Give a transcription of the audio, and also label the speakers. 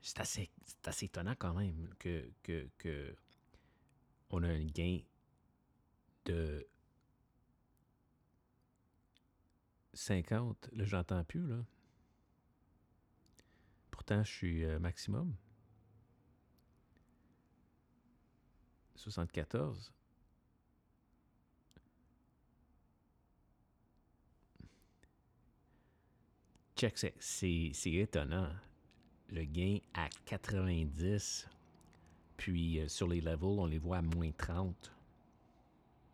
Speaker 1: c'est assez étonnant quand même que on a un gain de 50. Là, j'entends plus, là. Pourtant, je suis maximum. 74. Check, c'est étonnant. Le gain à 90, puis sur les levels, on les voit à moins 30.